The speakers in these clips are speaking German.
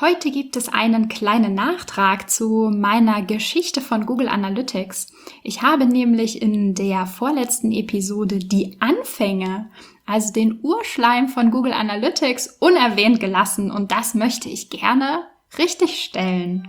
Heute gibt es einen kleinen Nachtrag zu meiner Geschichte von Google Analytics. Ich habe nämlich in der vorletzten Episode die Anfänge, also den Urschleim von Google Analytics, unerwähnt gelassen und das möchte ich gerne richtigstellen.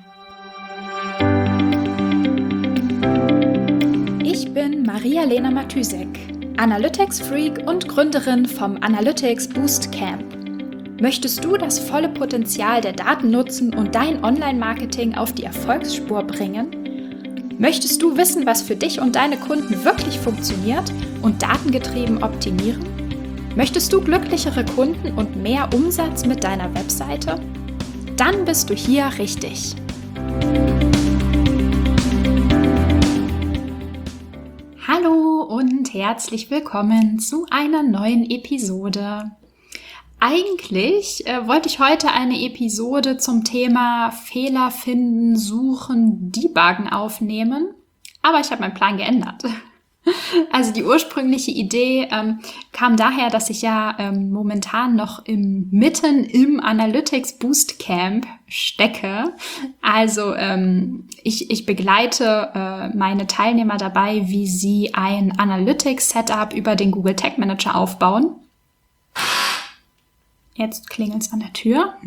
Ich bin Maria-Lena Matysek, Analytics-Freak und Gründerin vom Analytics Boost Camp. Möchtest du das volle Potenzial der Daten nutzen und dein Online-Marketing auf die Erfolgsspur bringen? Möchtest du wissen, was für dich und deine Kunden wirklich funktioniert und datengetrieben optimieren? Möchtest du glücklichere Kunden und mehr Umsatz mit deiner Webseite? Dann bist du hier richtig. Hallo und herzlich willkommen zu einer neuen Episode. Eigentlich wollte ich heute eine Episode zum Thema Fehler finden, suchen, debuggen aufnehmen, aber ich habe meinen Plan geändert. Also die ursprüngliche Idee kam daher, dass ich ja momentan noch mitten im Analytics Boost Camp stecke. Also ich begleite meine Teilnehmer dabei, wie sie ein Analytics Setup über den Google Tag Manager aufbauen. Jetzt klingelt's an der Tür.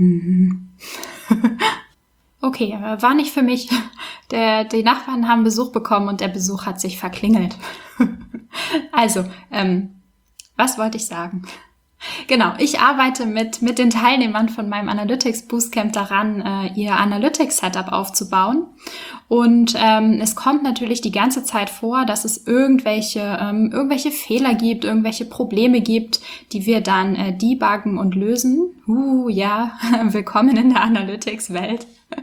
Okay, war nicht für mich. Die Nachbarn haben Besuch bekommen und der Besuch hat sich verklingelt. Also, was wollte ich sagen? Genau, ich arbeite mit den Teilnehmern von meinem Analytics Boostcamp daran, ihr Analytics Setup aufzubauen. Und es kommt natürlich die ganze Zeit vor, dass es irgendwelche Fehler gibt, irgendwelche Probleme gibt, die wir dann debuggen und lösen. Ja, willkommen in der Analytics-Welt.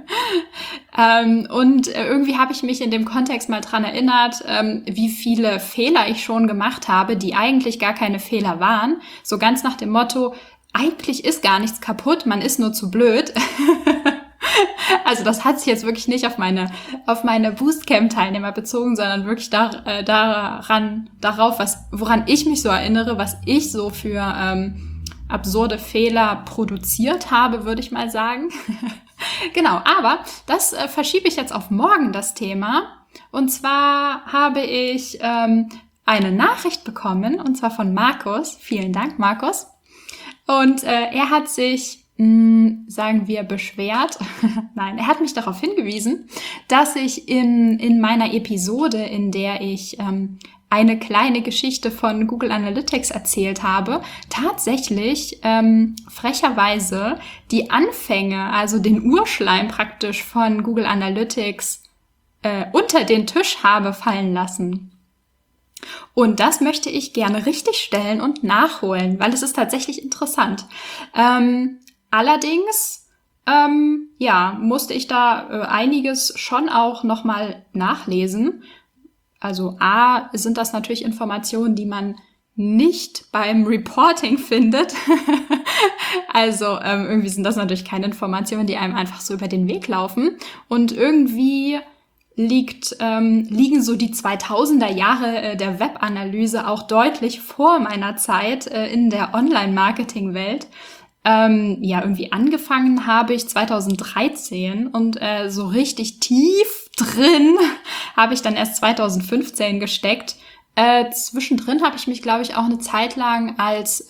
Und irgendwie habe ich mich in dem Kontext mal dran erinnert, wie viele Fehler ich schon gemacht habe, die eigentlich gar keine Fehler waren. So ganz nach dem Motto, eigentlich ist gar nichts kaputt, man ist nur zu blöd. Also das hat sich jetzt wirklich nicht auf meine Boostcamp-Teilnehmer bezogen, sondern wirklich darauf, woran ich mich so erinnere, was ich so für absurde Fehler produziert habe, würde ich mal sagen. Genau, aber das verschiebe ich jetzt auf morgen, das Thema. Und zwar habe ich eine Nachricht bekommen, und zwar von Markus. Vielen Dank, Markus. Und er hat sich, sagen wir, beschwert. Nein, er hat mich darauf hingewiesen, dass ich in meiner Episode, in der ich eine kleine Geschichte von Google Analytics erzählt habe, tatsächlich frecherweise die Anfänge, also den Urschleim praktisch von Google Analytics unter den Tisch habe fallen lassen. Und das möchte ich gerne richtigstellen und nachholen, weil es ist tatsächlich interessant. Allerdings musste ich da einiges schon auch nochmal nachlesen. Also A, sind das natürlich Informationen, die man nicht beim Reporting findet. Also irgendwie sind das natürlich keine Informationen, die einem einfach so über den Weg laufen. Und irgendwie liegen so die 2000er Jahre der Webanalyse auch deutlich vor meiner Zeit in der Online-Marketing-Welt. Irgendwie angefangen habe ich 2013 und so richtig tief drin habe ich dann erst 2015 gesteckt. Zwischendrin habe ich mich, glaube ich, auch eine Zeit lang als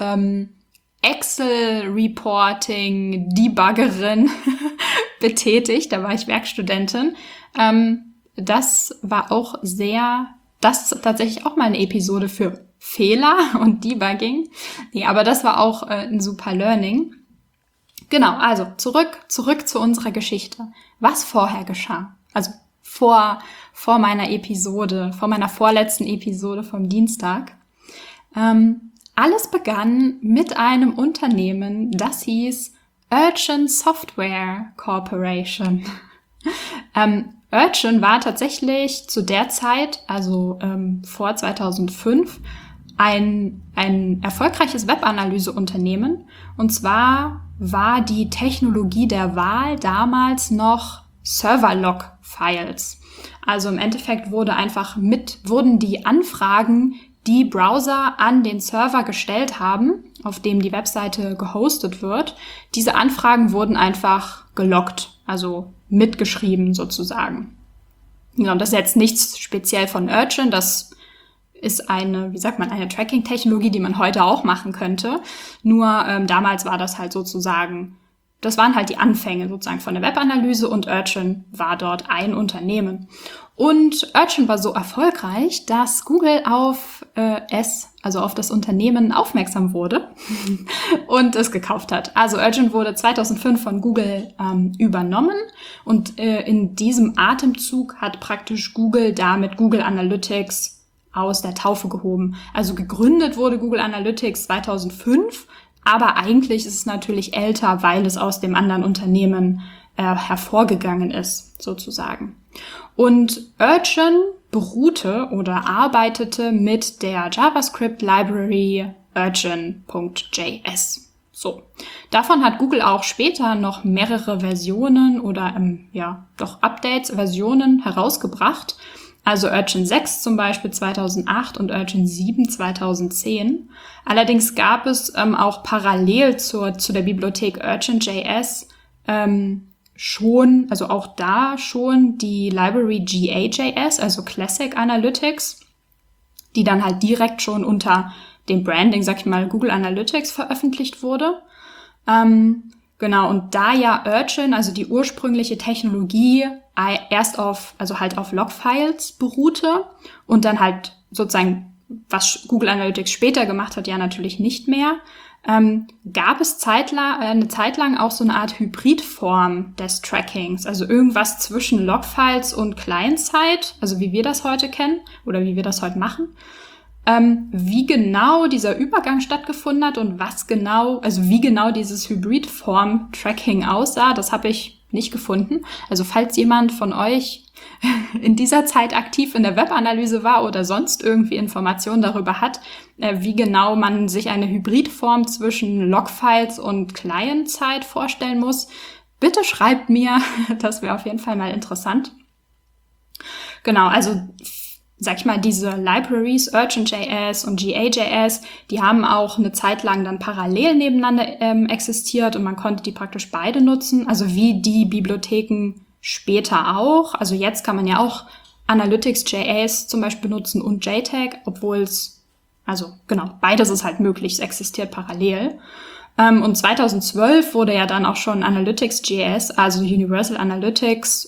Excel-Reporting-Debuggerin betätigt. Da war ich Werkstudentin. Das ist tatsächlich auch mal eine Episode für Fehler und Debugging. Nee, aber das war auch ein super Learning. Genau, also zurück zu unserer Geschichte. Was vorher geschah? Also vor meiner Episode, vor meiner vorletzten Episode vom Dienstag. Alles begann mit einem Unternehmen, das hieß Urchin Software Corporation. Urchin war tatsächlich zu der Zeit, also vor 2005, ein erfolgreiches Webanalyseunternehmen. Und zwar war die Technologie der Wahl damals noch Server-Log-Files. Also im Endeffekt wurden die Anfragen die Browser an den Server gestellt haben, auf dem die Webseite gehostet wird. Diese Anfragen wurden einfach geloggt, also mitgeschrieben sozusagen. Ja, und das ist jetzt nichts speziell von Urchin, das ist eine Tracking-Technologie, die man heute auch machen könnte. Nur damals war das halt sozusagen, das waren halt die Anfänge sozusagen von der Webanalyse und Urchin war dort ein Unternehmen. Und Urchin war so erfolgreich, dass Google auf auf das Unternehmen aufmerksam wurde und es gekauft hat. Also Urchin wurde 2005 von Google übernommen und in diesem Atemzug hat praktisch Google damit Google Analytics aus der Taufe gehoben. Also gegründet wurde Google Analytics 2005, aber eigentlich ist es natürlich älter, weil es aus dem anderen Unternehmen hervorgegangen ist, sozusagen. Und Urchin beruhte oder arbeitete mit der JavaScript-Library urchin.js. So. Davon hat Google auch später noch mehrere Versionen oder Versionen herausgebracht. Also Urchin 6 zum Beispiel 2008 und Urchin 7 2010. Allerdings gab es auch parallel zu der Bibliothek Urchin.js schon die Library GA.js, also Classic Analytics, die dann halt direkt schon unter dem Branding, Google Analytics veröffentlicht wurde. Genau, und da ja Urchin, also die ursprüngliche Technologie, erst auf Logfiles beruhte und dann halt sozusagen, was Google Analytics später gemacht hat, ja natürlich nicht mehr, gab es eine Zeit lang auch so eine Art Hybridform des Trackings, also irgendwas zwischen Logfiles und Client-Side, also wie wir das heute kennen oder wie wir das heute machen. Wie genau dieser Übergang stattgefunden hat und wie genau dieses Hybrid-Form-Tracking aussah, das habe ich nicht gefunden. Also falls jemand von euch in dieser Zeit aktiv in der Webanalyse war oder sonst irgendwie Informationen darüber hat, wie genau man sich eine Hybridform zwischen Logfiles und Client-Side vorstellen muss, bitte schreibt mir, das wäre auf jeden Fall mal interessant. Genau, also diese Libraries, Urchin.js und GA.js, die haben auch eine Zeit lang dann parallel nebeneinander existiert und man konnte die praktisch beide nutzen, also wie die Bibliotheken später auch. Also jetzt kann man ja auch Analytics.js zum Beispiel nutzen und JTAG, beides ist halt möglich, es existiert parallel. Und 2012 wurde ja dann auch schon Analytics.js, also Universal Analytics,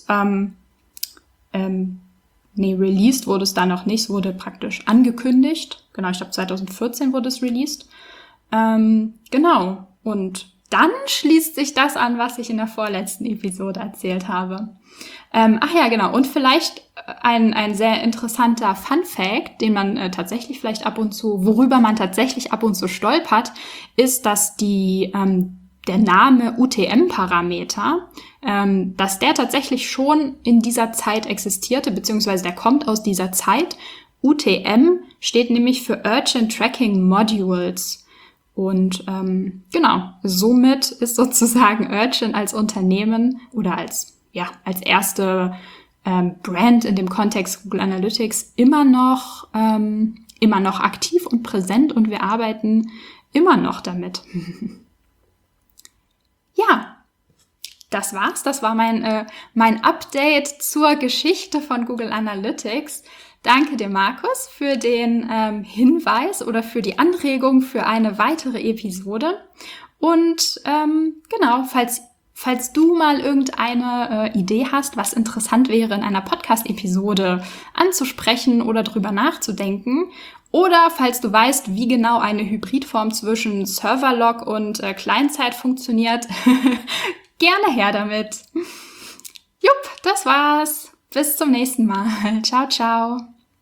released wurde es da noch nicht, es wurde praktisch angekündigt. Genau, ich glaube 2014 wurde es released. Genau, und dann schließt sich das an, was ich in der vorletzten Episode erzählt habe. Und vielleicht ein sehr interessanter Fun-Fact, worüber man tatsächlich ab und zu stolpert, ist, dass der Name UTM-Parameter, dass der tatsächlich schon in dieser Zeit existierte, beziehungsweise der kommt aus dieser Zeit. UTM steht nämlich für Urchin Tracking Modules. Und somit ist sozusagen Urchin als Unternehmen oder als erste Brand in dem Kontext Google Analytics immer noch aktiv und präsent und wir arbeiten immer noch damit. Ja, das war's. Das war mein Update zur Geschichte von Google Analytics. Danke dir, Markus, für den Hinweis oder für die Anregung für eine weitere Episode. Und falls du mal irgendeine Idee hast, was interessant wäre, in einer Podcast-Episode anzusprechen oder drüber nachzudenken, oder falls du weißt, wie genau eine Hybridform zwischen Serverlog und Client-Side funktioniert, gerne her damit. Jupp, das war's. Bis zum nächsten Mal. Ciao, ciao.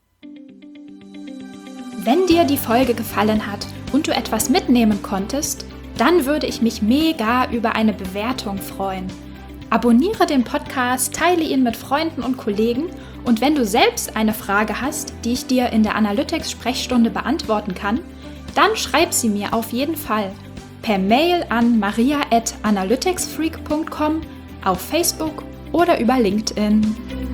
Wenn dir die Folge gefallen hat und du etwas mitnehmen konntest, dann würde ich mich mega über eine Bewertung freuen. Abonniere den Podcast, teile ihn mit Freunden und Kollegen und wenn du selbst eine Frage hast, die ich dir in der Analytics-Sprechstunde beantworten kann, dann schreib sie mir auf jeden Fall per Mail an maria@analyticsfreak.com, auf Facebook oder über LinkedIn.